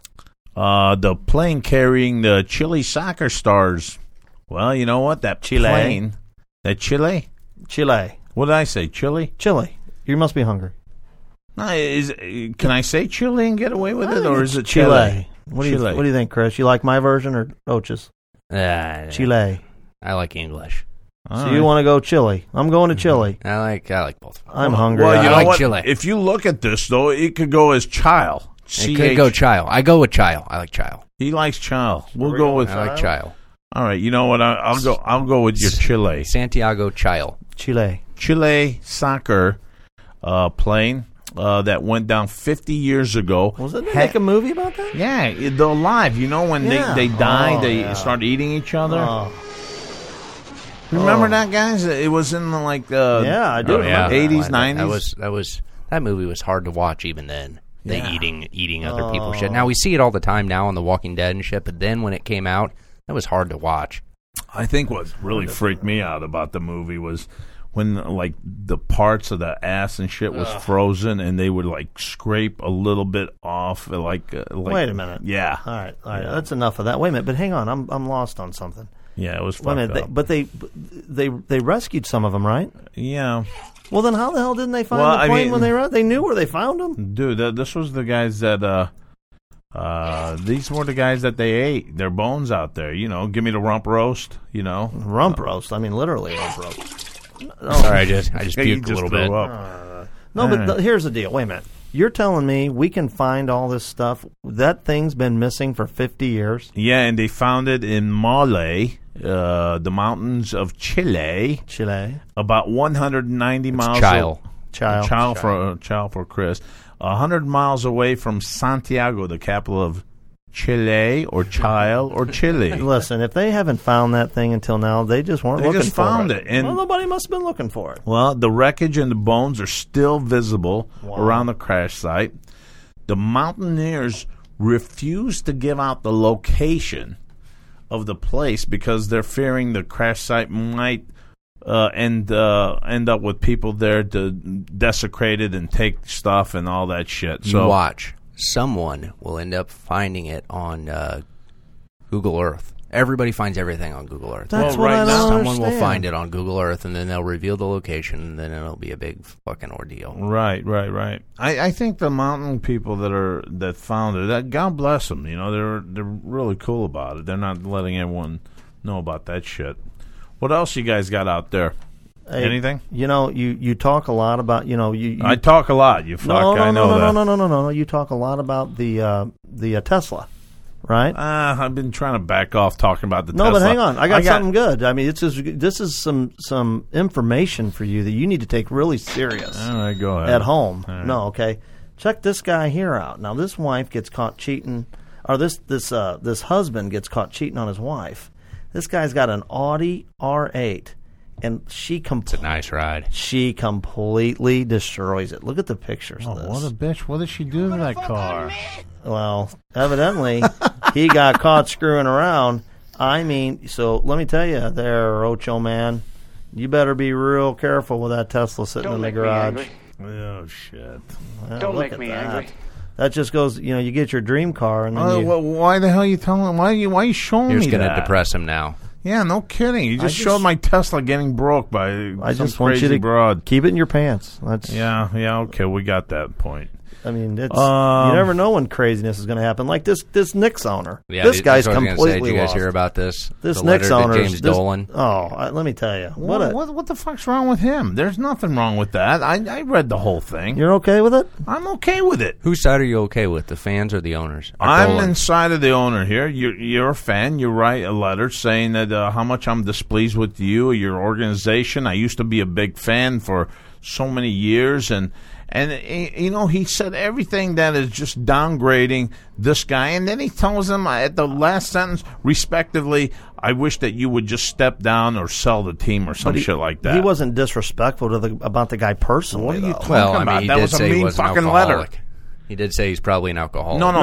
S3: the plane carrying the Chile soccer stars. Well, you know what? That plane. That Chile?
S4: Chile.
S3: What did I say? Chile?
S4: Chile. You must be hungry.
S3: No, can I say Chile and get away with it, or is it
S4: Chile? What do you think, Chris? You like my version or Och's? Chile.
S5: I like English.
S4: So you want to go Chile? I'm going to Chile.
S5: I like both.
S4: I'm hungry.
S3: Well, you know
S5: like
S3: what?
S5: Chile.
S3: If you look at this, though, it could go as Chile.
S5: It could go Chile. I go with Chile. I like Chile.
S3: He likes Chile. We'll go with.
S5: I like Chile.
S3: All right. You know what? I'll go with your Chile.
S5: Santiago Chile.
S3: Chile soccer plane that went down 50 years ago.
S4: Wasn't they make a movie about that?
S3: Yeah, they're alive. You know when they die, they start eating each other. Remember that, guys? It was in the
S4: I do.
S3: 80s, 90s.
S5: That movie was hard to watch even then. Eating other people's shit. Now we see it all the time now on The Walking Dead and shit, but then when it came out, that was hard to watch.
S3: I think what really freaked me out about the movie was when like the parts of the ass and shit was frozen, and they would like scrape a little bit off. Like
S4: wait a minute.
S3: Yeah.
S4: All right. That's enough of that. Wait a minute. But hang on. I'm lost on something.
S3: Yeah, it was fucked up.
S4: But they rescued some of them, right?
S3: Yeah.
S4: Well, then how the hell didn't they find the plane when they were out? They knew where they found them.
S3: Dude, this was the guys that these were the guys that they ate their bones out there. You know, give me the rump roast. You know,
S4: rump roast. I mean, literally rump roast.
S5: Sorry, I just puked a little bit.
S4: No, but here's the deal. Wait a minute. You're telling me we can find all this stuff? That thing's been missing for 50 years?
S3: Yeah, and they found it in Maule, the mountains of Chile. About 190 miles. Child for Chris. 100 miles away from Santiago, the capital of Chile or Chile.
S4: Listen, if they haven't found that thing until now, they just weren't looking for it.
S3: They just found it. And
S4: well, nobody must have been looking for it.
S3: Well, the wreckage and the bones are still visible around the crash site. The mountaineers refuse to give out the location of the place because they're fearing the crash site might end up with people there to desecrate it and take stuff and all that shit.
S5: You watch. Someone will end up finding it on Google Earth. Everybody finds everything on Google Earth.
S4: That's what I don't
S5: Someone will find it on Google Earth, and then they'll reveal the location, and then it'll be a big fucking ordeal.
S3: Right. I think the mountain people that found it, that God bless them. You know, they're really cool about it. They're not letting everyone know about that shit. What else you guys got out there?
S4: Hey,
S3: anything?
S4: You know, you talk a lot about, you know,
S3: I talk a lot. You fuck. I know that.
S4: No. You talk a lot about the Tesla, right?
S3: I've been trying to back off talking about the Tesla.
S4: No, but hang on. I got something good. I mean, this is some information for you that you need to take really serious.
S3: All right, go ahead.
S4: At home.
S3: Right.
S4: No, okay. Check this guy here out. Now, this wife gets caught cheating, or this husband gets caught cheating on his wife. This guy's got an Audi R8. And
S5: it's a nice ride.
S4: She completely destroys it. Look at the pictures of this.
S3: What a bitch. What did she do to that car?
S4: Well, evidently, he got caught screwing around. I mean, so let me tell you there, Ocho man, you better be real careful with that Tesla sitting in the garage.
S3: Oh, shit.
S4: Well,
S9: Don't make me angry.
S4: That just goes, you know, you get your dream car. And then
S3: why the hell are you telling him? Why are you showing me that?
S5: You're going to depress him now.
S3: Yeah, no kidding. You just showed my Tesla getting broke by some crazy broad.
S4: Keep it in your pants.
S3: Yeah, okay, we got that point.
S4: I mean, it's you never know when craziness is going to happen. Like this Knicks owner.
S5: Yeah,
S4: this guy's completely
S5: Did you guys
S4: lost.
S5: hear about this?
S4: This Knicks owner,
S5: James Dolan.
S4: Let me tell you.
S3: What the fuck's wrong with him? There's nothing wrong with that. I read the whole thing.
S4: You're okay with it?
S3: I'm okay with it.
S5: Whose side are you okay with, the fans or the owners?
S3: I'm inside of the owner here. You're a fan. You write a letter saying that how much I'm displeased with you or your organization. I used to be a big fan for so many years, and you know, he said everything that is just downgrading this guy, and then he tells him at the last sentence, respectively, I wish that you would just step down or sell the team or some shit like that.
S4: He wasn't disrespectful about the guy personally.
S3: What are you talking
S5: about?
S3: I mean,
S5: he
S3: that
S5: did
S3: was a
S5: say he
S3: mean
S5: was an
S3: fucking
S5: alcoholic.
S3: letter.
S5: He did say he's probably an alcoholic.
S4: No.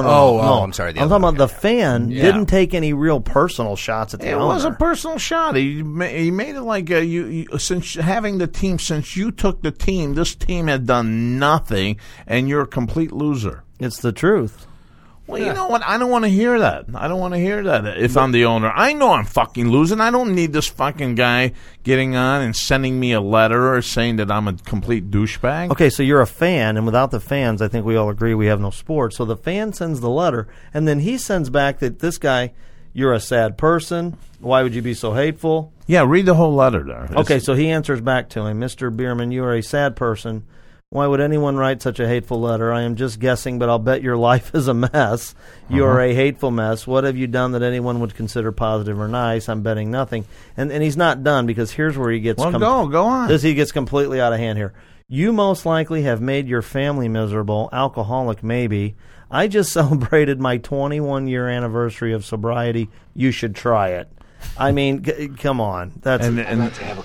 S5: Oh, I'm sorry.
S4: I'm talking about the fan didn't take any real personal shots at the owner.
S3: It was a personal shot. He made it like you since having the team, since you took the team, this team had done nothing, and you're a complete loser.
S4: It's the truth.
S3: Well, you know what? I don't want to hear that. I don't want to hear that if I'm the owner. I know I'm fucking losing. I don't need this fucking guy getting on and sending me a letter or saying that I'm a complete douchebag.
S4: Okay, so you're a fan, and without the fans, I think we all agree we have no sport. So the fan sends the letter, and then he sends back that this guy, you're a sad person. Why would you be so hateful?
S3: Yeah, read the whole letter there.
S4: Okay, so he answers back to him, Mr. Bierman, you are a sad person. Why would anyone write such a hateful letter? I am just guessing, but I'll bet your life is a mess. You are a hateful mess. What have you done that anyone would consider positive or nice? I'm betting nothing. And he's not done, because here's where he gets...
S3: Well, go on.
S4: He gets completely out of hand here. You most likely have made your family miserable, alcoholic maybe. I just celebrated my 21-year anniversary of sobriety. You should try it. I mean, come on. That's
S3: and then,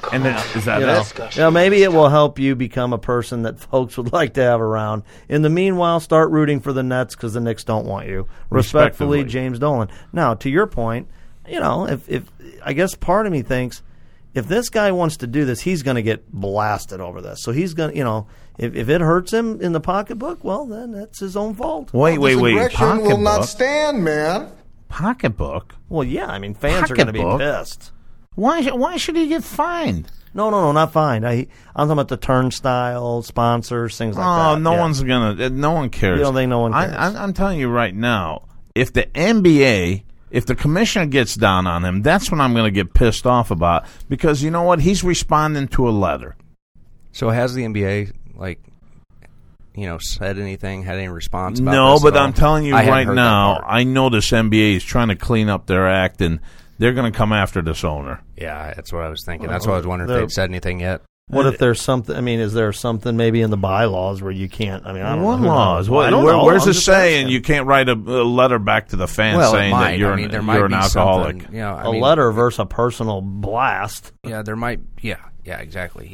S3: is that it?
S4: You know, maybe it will help you become a person that folks would like to have around. In the meanwhile, start rooting for the Nets because the Knicks don't want you. Respectfully, James Dolan. Now, to your point, you know, if I guess part of me thinks if this guy wants to do this, he's going to get blasted over this. So he's going to, you know, if it hurts him in the pocketbook, well, then that's his own fault.
S3: Wait.
S10: Pocketbook will not stand, man.
S3: Pocketbook?
S4: Well, yeah. I mean, fans are going to be pissed.
S3: Why should he get fined?
S4: No, not fined. I'm talking about the turnstile, sponsors, things like that.
S3: Oh, no one cares.
S4: You don't think no one cares?
S3: I'm telling you right now, if the NBA, if the commissioner gets down on him, that's when I'm going to get pissed off about, because you know what? He's responding to a letter.
S5: So has the NBA, said anything, had any response about
S3: No,
S5: this
S3: but
S5: at all?
S3: I'm telling you
S5: I hadn't
S3: right
S5: heard
S3: now,
S5: that part.
S3: I know this NBA is trying to clean up their act, and they're going to come after this owner.
S5: Yeah, that's what I was thinking. That's why I was wondering if they'd said anything yet.
S4: What if there's something? I mean, is there something maybe in the bylaws where you can't? I mean, I don't
S3: What
S4: know.
S3: laws?
S4: I don't know.
S3: Where's
S4: I'm
S3: it
S4: just
S3: saying
S4: asking.
S3: you can't write a letter back to the fans
S5: Well,
S3: saying
S5: it might.
S3: that you're,
S5: there might
S3: you're an
S5: be
S3: alcoholic?
S5: something,
S4: a letter versus a personal blast?
S5: Yeah, there might. Yeah, exactly.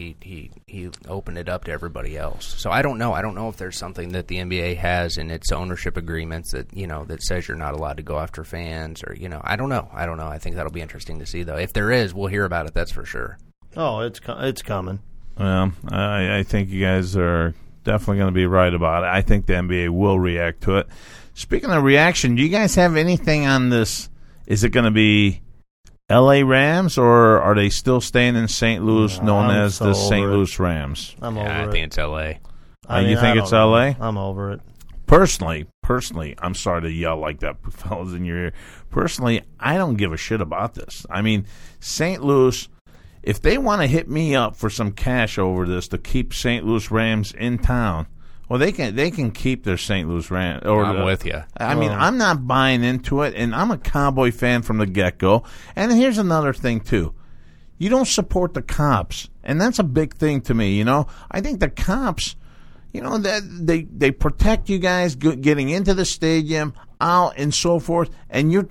S5: He opened it up to everybody else. So I don't know. I don't know if there's something that the NBA has in its ownership agreements that that says you're not allowed to go after fans, or I don't know. I think that'll be interesting to see, though. If there is, we'll hear about it. That's for sure.
S4: Oh, it's coming.
S3: Well, I think you guys are definitely going to be right about it. I think the NBA will react to it. Speaking of reaction, do you guys have anything on this? Is it going to be L.A. Rams, or are they still staying in St. Louis, known as the St. Louis Rams?
S4: I'm over it.
S5: I think it's L.A.
S3: You think it's L.A.?
S4: I'm over it.
S3: Personally, I'm sorry to yell like that, fellas, in your ear. Personally, I don't give a shit about this. I mean, St. Louis, if they want to hit me up for some cash over this to keep St. Louis Rams in town, well, they can keep their St. Louis Rams.
S5: I'm with you.
S3: I mean, I'm not buying into it, and I'm a Cowboy fan from the get-go. And here's another thing, too. You don't support the cops, and that's a big thing to me, I think the cops, that they protect you guys getting into the stadium, out, and so forth, and you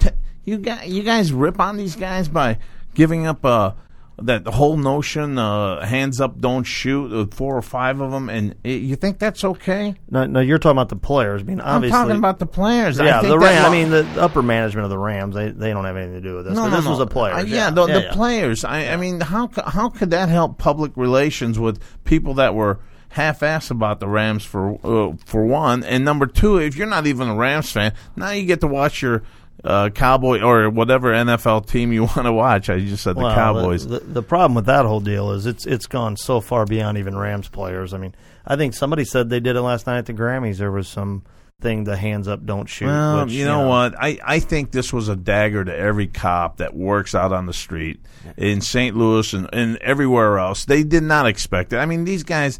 S3: guys rip on these guys by giving up that whole notion, hands up, don't shoot, 4 or 5 of them, and you think that's okay?
S4: No, you're talking about the players. I mean, obviously,
S3: I'm talking about the players.
S4: Yeah,
S3: I think
S4: the Rams. I mean, the upper management of the Rams, they don't have anything to do with this.
S3: No,
S4: this was a player.
S3: The players. I mean, how could that help public relations with people that were half-assed about the Rams for one, and number two, if you're not even a Rams fan, now you get to watch your Cowboy or whatever NFL team you want to watch. I just said the Cowboys.
S4: The problem with that whole deal is it's gone so far beyond even Rams players. I mean, I think somebody said they did it last night at the Grammys. There was some thing, the hands up, don't shoot.
S3: Well,
S4: which,
S3: you know what? I think this was a dagger to every cop that works out on the street in St. Louis and everywhere else. They did not expect it. I mean, these guys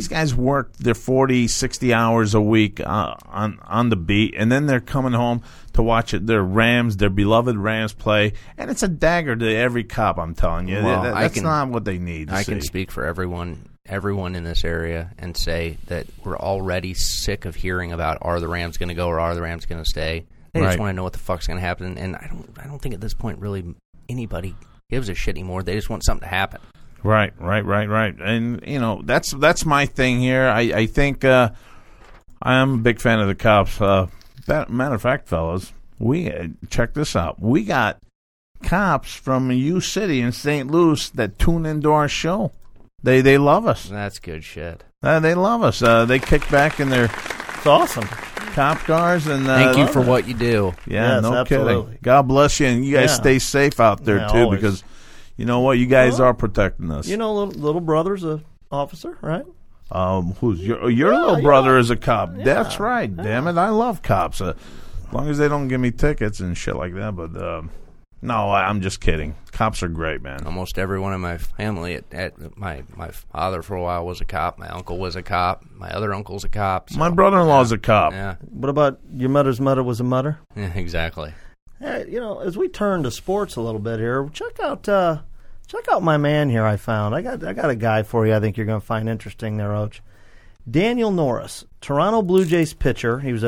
S3: work their 40, 60 hours a week on the beat, and then they're coming home to watch their beloved Rams play, and it's a dagger to every cop, I'm telling you.
S5: Well,
S3: that's not what they need to
S5: I
S3: see.
S5: can speak for everyone in this area and say that we're already sick of hearing about, are the Rams going to go or are the Rams going to stay? They just want to know what the fuck's going to happen, and I don't think at this point really anybody gives a shit anymore. They just want something to happen.
S3: Right. And, that's my thing here. I think I am a big fan of the cops. Matter of fact, fellas, check this out. We got cops from U City in St. Louis that tune into our show. They love us.
S5: That's good shit.
S3: They love us. They kick back in their
S4: it's awesome
S3: cop cars. And
S5: thank you for what you do.
S3: Yeah,
S4: yes,
S3: no
S4: absolutely.
S3: kidding. God bless you, and you guys stay safe out there too,
S4: always.
S3: because you know what, you guys are protecting us.
S4: Little brother's a officer, right?
S3: Who's your little brother is a cop? Yeah, that's right. Yeah. Damn it, I love cops. As long as they don't give me tickets and shit like that. But no, I'm just kidding. Cops are great, man.
S5: Almost everyone in my family, my father for a while was a cop. My uncle was a cop. My other uncle's a cop. So,
S3: my brother-in-law's a cop.
S5: Yeah.
S4: What about your mother's mother was a mother?
S5: Yeah, exactly.
S4: Hey, as we turn to sports a little bit here, check out my man here. I found. I got a guy for you. I think you're going to find interesting there, Oach. Daniel Norris, Toronto Blue Jays pitcher. He was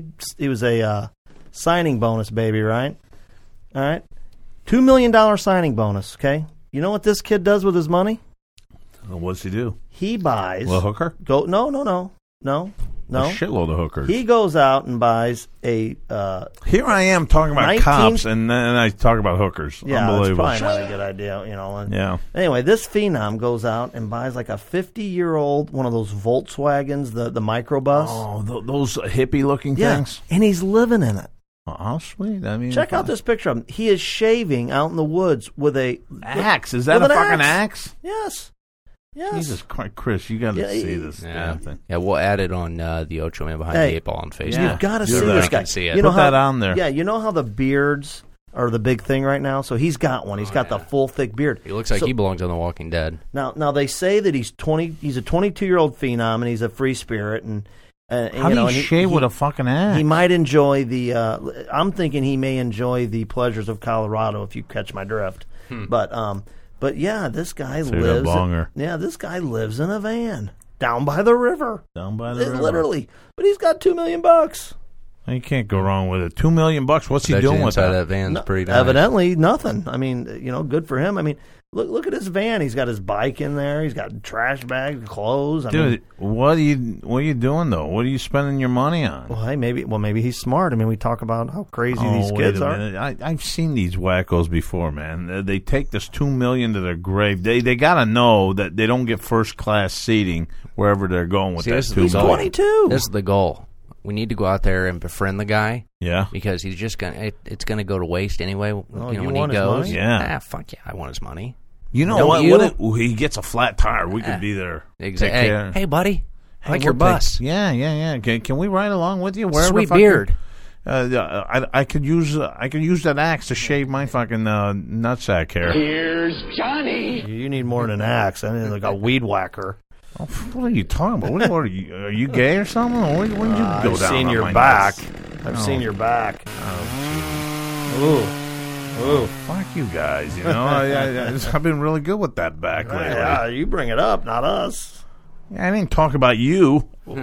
S4: a signing bonus baby, right? All right. $2 million signing bonus, okay? You know what this kid does with his money?
S3: What's he do?
S4: He buys...
S3: A hooker?
S4: No.
S3: A shitload of hookers.
S4: He goes out and buys a...
S3: Here I am talking about cops, and then I talk about hookers.
S4: Yeah,
S3: Unbelievable.
S4: it's probably not a good idea,
S3: Yeah.
S4: Anyway, this phenom goes out and buys like a 50-year-old, one of those Volkswagens, the microbus.
S3: Oh, those hippie-looking things?
S4: And he's living in it.
S3: Oh, sweet. I mean,
S4: check out this picture of him. He is shaving out in the woods with a
S3: axe. Is that a fucking axe?
S4: Yes.
S3: Jesus Christ, Chris, you got to see this damn thing.
S5: Yeah, we'll add it on the Ocho Man Behind the Eight Ball on Facebook.
S4: You've got to see this guy.
S5: See it.
S4: You know
S3: Put that on there.
S4: Yeah, you know how the beards are the big thing right now. So he's got one. He's got the full thick beard.
S5: He looks like he belongs on The Walking Dead.
S4: Now they say that he's 20. He's a 22-year-old phenom, and he's a free spirit. And
S3: how do you shave with a fucking axe?
S4: He might enjoy the. I'm thinking he may enjoy the pleasures of Colorado, if you catch my drift. But yeah, this guy lives. This guy lives in a van down by the river. Literally, but he's got $2 million.
S3: You can't go wrong with it. $2 million. What's he doing with that?
S5: That van's pretty nice.
S4: Evidently, nothing. I mean, good for him. I mean, look at his van. He's got his bike in there. He's got trash bags, clothes.
S3: Dude, what are you doing though? What are you spending your money on?
S4: Well, hey, maybe he's smart. I mean, we talk about how crazy these kids are.
S3: I've seen these wackos before, man. They take this $2 million to their grave. They got to know that they don't get first class seating wherever they're going with that $2 million.
S4: He's 22.
S5: This is the goal. We need to go out there and befriend the guy.
S3: Yeah.
S5: Because he's just it's gonna go to waste anyway. When he
S4: Money?
S5: goes.
S3: Yeah.
S5: Fuck yeah, I want his money.
S3: You know what? What he gets a flat tire. We could be there.
S5: Exactly. Hey, buddy. I like your bus.
S3: Yeah. Can we ride along with you?
S5: Sweet beard.
S3: I could use that axe to shave my fucking nutsack hair.
S6: Here's Johnny.
S4: You need more than an axe. I mean, like a weed whacker.
S3: Oh, what are you talking about? What are you? Are you gay or something? When did you go down?
S4: I've seen your back. I've seen your back.
S3: Ooh, fuck you guys. You know, I've been really good with that back lately.
S4: Yeah, you bring it up, not us.
S3: I didn't talk about you.
S4: By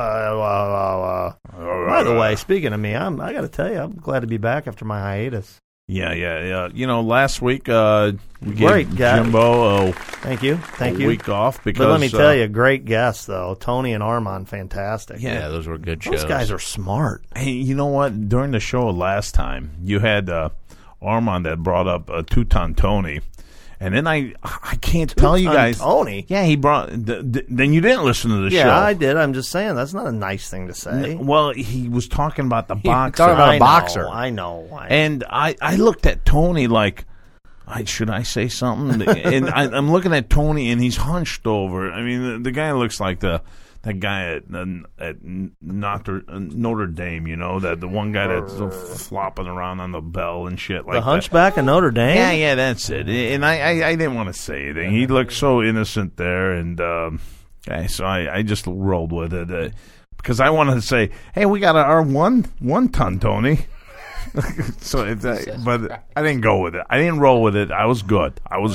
S4: the way, speaking of me, I got to tell you, I'm glad to be back after my hiatus.
S3: Yeah. You know, last week we gave Jimbo
S4: thank you
S3: a week off. Because,
S4: but let me tell you, great guests, though. Tony and Armand, fantastic.
S5: Yeah, those were good shows.
S4: Those guys are smart.
S3: Hey, you know what? During the show last time, you had Armand that brought up Two-Ton Tony. And then I can't tell you guys.
S4: Tony?
S3: Yeah, he brought. Then you didn't listen to the show.
S4: Yeah, I did. I'm just saying that's not a nice thing to say.
S3: Well, he was talking about the boxer.
S5: Talking about a boxer.
S4: I know.
S3: And I looked at Tony like, should I say something? And I'm looking at Tony, and he's hunched over. I mean, the guy looks like that guy at Notre Dame, you know, the one guy that's flopping around on the bell and shit like that.
S4: The hunchback of Notre Dame?
S3: Yeah, that's it. And I didn't want to say anything. He looked so innocent there, and so I just rolled with it because I wanted to say, hey, we got our one ton, Tony. But I didn't go with it. I didn't roll with it. I was good.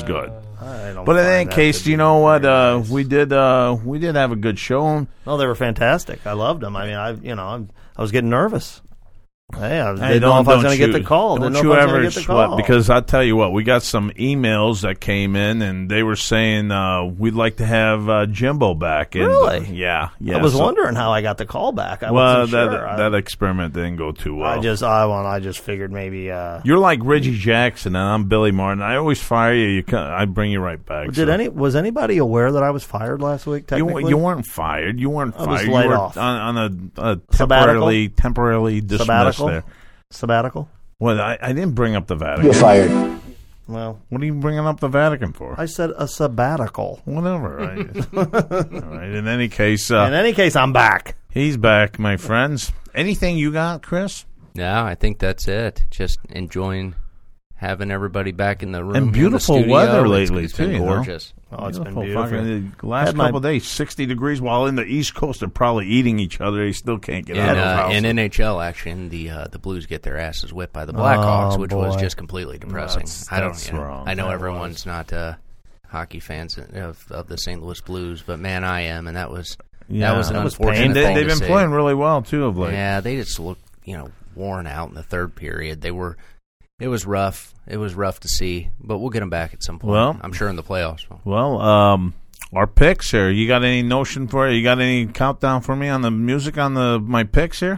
S3: But in any case, you know what? We did have a good show.
S4: Oh, they were fantastic. I loved them. I mean, I was getting nervous. Hey, I didn't know if I was going to get the call.
S3: Don't you ever sweat, because I'll tell you what, we got some emails that came in, and they were saying we'd like to have Jimbo back. And,
S4: really?
S3: Yeah.
S4: I was wondering how I got the call back. I wasn't sure.
S3: That experiment didn't go too well.
S4: I just figured maybe.
S3: You're like Reggie Jackson, and I'm Billy Martin. I always fire you. I bring you right back.
S4: Was anybody aware that I was fired last week? Technically,
S3: you weren't fired. You weren't fired.
S4: I was laid off
S3: on a temporarily dismissed.
S4: Sabbatical?
S3: Well, I didn't bring up the Vatican.
S6: You're fired.
S4: Well,
S3: what are you bringing up the Vatican for?
S4: I said a sabbatical.
S3: Whatever. All right. In any case,
S4: I'm back.
S3: He's back, my friends. Anything you got, Chris?
S5: No, I think that's it. Just enjoying having everybody back in the room.
S3: And beautiful weather lately,
S5: it's been
S3: too.
S5: Gorgeous.
S4: Oh, it's been beautiful.
S3: The last couple of days, 60 degrees, while in the East Coast, they're probably eating each other. They still can't get out of the house.
S5: In NHL action, the Blues get their asses whipped by the Blackhawks, which was just completely depressing. I know everyone's not hockey fans of the St. Louis Blues, but man, I am, and that was an unfortunate thing.
S3: They've been playing really well too of late.
S5: Yeah, they just looked worn out in the third period. It was rough. It was rough to see, but we'll get them back at some point. Well, I'm sure in the playoffs.
S3: Well, our picks here. You got any notion for it? You got any countdown for me on the music on my picks here?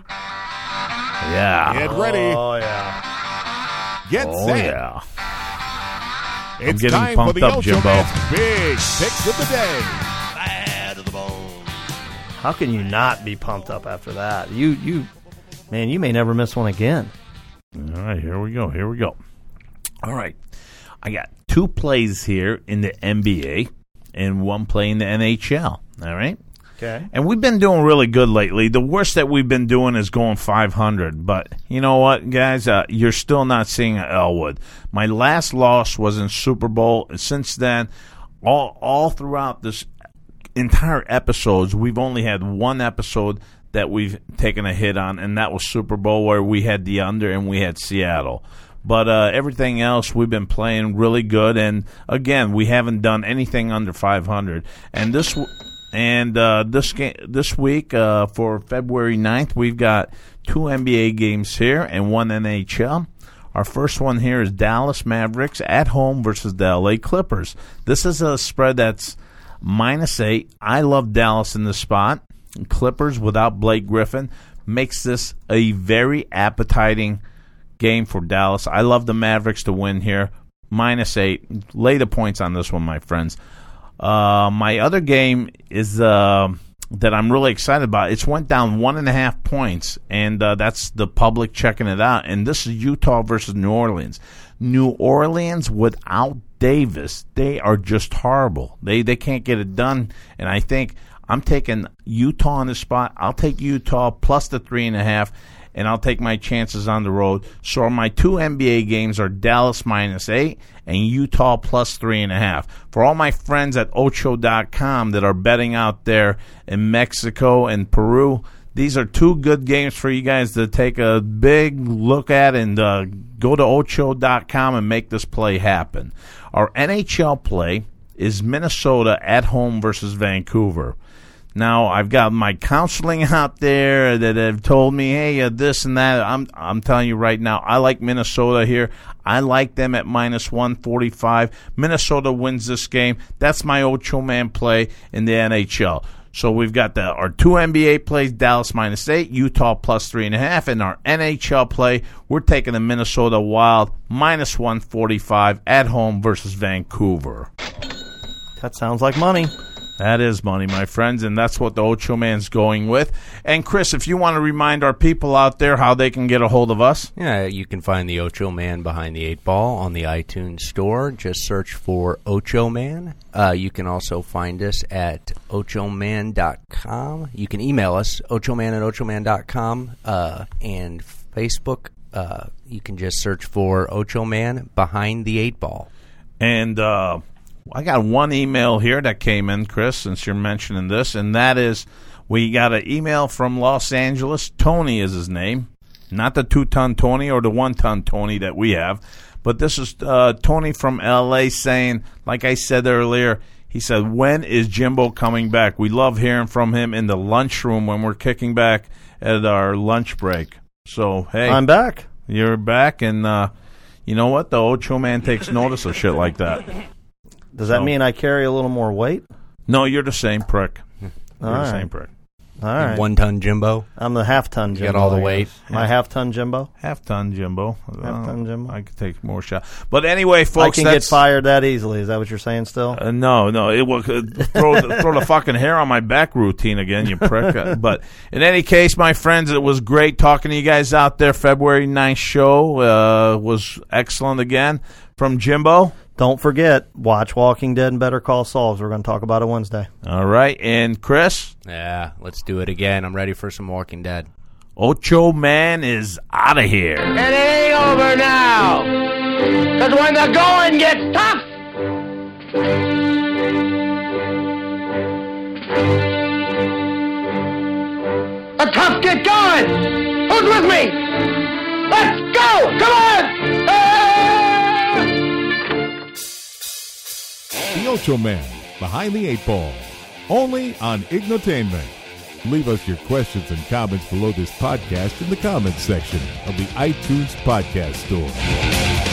S3: Yeah.
S1: Get ready.
S4: Oh, yeah.
S1: Get set.
S3: Yeah.
S1: It's
S3: getting
S1: time
S3: pumped
S1: for the
S3: up,
S1: Ultra
S3: Jimbo.
S1: Man's big picks of the day.
S6: Bad to the bone.
S4: How can you not be pumped up after that? You may never miss one again.
S3: All right, here we go. All right. I got 2 plays here in the NBA and 1 play in the NHL. All right.
S4: Okay.
S3: And we've been doing really good lately. The worst that we've been doing is going 500. But you know what, guys? You're still not seeing Elwood. My last loss was in Super Bowl. Since then, all throughout this entire episodes, we've only had one episode that we've taken a hit on, and that was Super Bowl, where we had the under and we had Seattle. But everything else, we've been playing really good. And again, we haven't done anything under 500. And this week for February 9th, we've got 2 NBA games here and 1 NHL. Our first one here is Dallas Mavericks at home versus the LA Clippers. This is a spread that's -8. I love Dallas in this spot. Clippers without Blake Griffin makes this a very appetizing game for Dallas. I love the Mavericks to win here. -8. Lay the points on this one, my friends. My other game is that I'm really excited about. It's went down 1.5 points, and that's the public checking it out. And this is Utah versus New Orleans. New Orleans without Davis, they are just horrible. They can't get it done, and I think I'm taking Utah on the spot. I'll take Utah plus the 3.5, and I'll take my chances on the road. So my 2 NBA games are Dallas -8 and Utah plus 3.5. For all my friends at Ocho.com that are betting out there in Mexico and Peru, these are 2 good games for you guys to take a big look at, and go to Ocho.com and make this play happen. Our NHL play is Minnesota at home versus Vancouver. Now, I've got my counseling out there that have told me, hey, this and that. I'm telling you right now, I like Minnesota here. I like them at -145. Minnesota wins this game. That's my Ocho Man play in the NHL. So we've got our 2 NBA plays, Dallas -8, Utah plus 3.5, and our NHL play, we're taking the Minnesota Wild -145 at home versus Vancouver.
S4: That sounds like money.
S3: That is money, my friends, and that's what the Ocho Man's going with. And, Chris, if you want to remind our people out there how they can get a hold of us.
S5: Yeah, you can find the Ocho Man Behind the 8 Ball on the iTunes Store. Just search for Ocho Man. You can also find us at ochoman.com. You can email us, ochoman@ochoman.com, and Facebook. You can just search for Ocho Man Behind the 8 Ball.
S3: And I got one email here that came in, Chris, since you're mentioning this, and that is we got an email from Los Angeles. Tony is his name, not the 2-ton Tony or the 1-ton Tony that we have, but this is Tony from L.A. saying, like I said earlier, he said, when is Jimbo coming back? We love hearing from him in the lunchroom when we're kicking back at our lunch break. So, hey.
S4: I'm back.
S3: You're back, and you know what? The Ocho Man takes notice of shit like that.
S4: Does that mean I carry a little more weight?
S3: No, you're the same prick. You're the same prick.
S4: All right.
S5: 1-ton Jimbo.
S4: I'm the half-ton Jimbo.
S5: Get all the weight.
S4: My half-ton Jimbo?
S3: Half-ton Jimbo.
S4: Half-ton Jimbo.
S3: I could take more shots. But anyway, folks,
S4: I can get fired that easily. Is that what you're saying still?
S3: No. It will throw the fucking hair on my back routine again, you prick. But in any case, my friends, it was great talking to you guys out there. February 9th show was excellent again from Jimbo.
S4: Don't forget, watch Walking Dead and Better Call Saul. We're going to talk about it Wednesday.
S3: All right. And Chris?
S5: Yeah, let's do it again. I'm ready for some Walking Dead.
S3: Ocho Man is out of here.
S6: And it ain't over now. Because when the going gets tough, the tough get going. Who's with me? Let's go. Come on.
S1: The Ocho Man, Behind the 8 Ball, only on Ignotainment. Leave us your questions and comments below this podcast in the comments section of the iTunes Podcast Store.